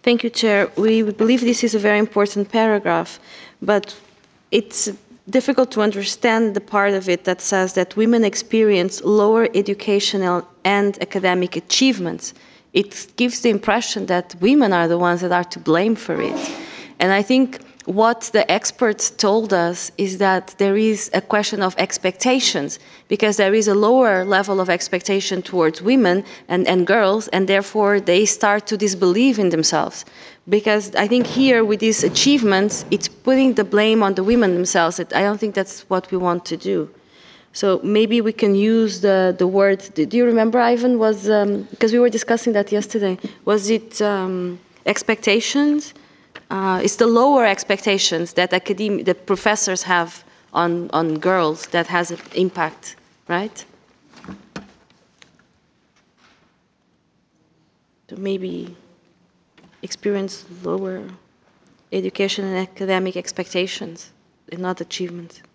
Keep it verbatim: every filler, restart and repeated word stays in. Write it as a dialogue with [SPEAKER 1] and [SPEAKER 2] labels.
[SPEAKER 1] Thank you, Chair. We believe this is a very important paragraph, but it's difficult to understand the part of it that says that women experience lower educational and academic achievements. It gives the impression that women are the ones that are to blame for it. And I think what the experts told us is that there is a question of expectations, because there is a lower level of expectation towards women and, and girls, and therefore they start to disbelieve in themselves. Because I think here with these achievements, it's putting the blame on the women themselves. I don't think that's what we want to do. So maybe we can use the, the word, do you remember, Ivan, was, um, because we were discussing that yesterday, was it um, expectations? Uh, it's the lower expectations that academic, that professors have on, on girls that has an impact, right? So maybe experience lower education and academic expectations and not achievements.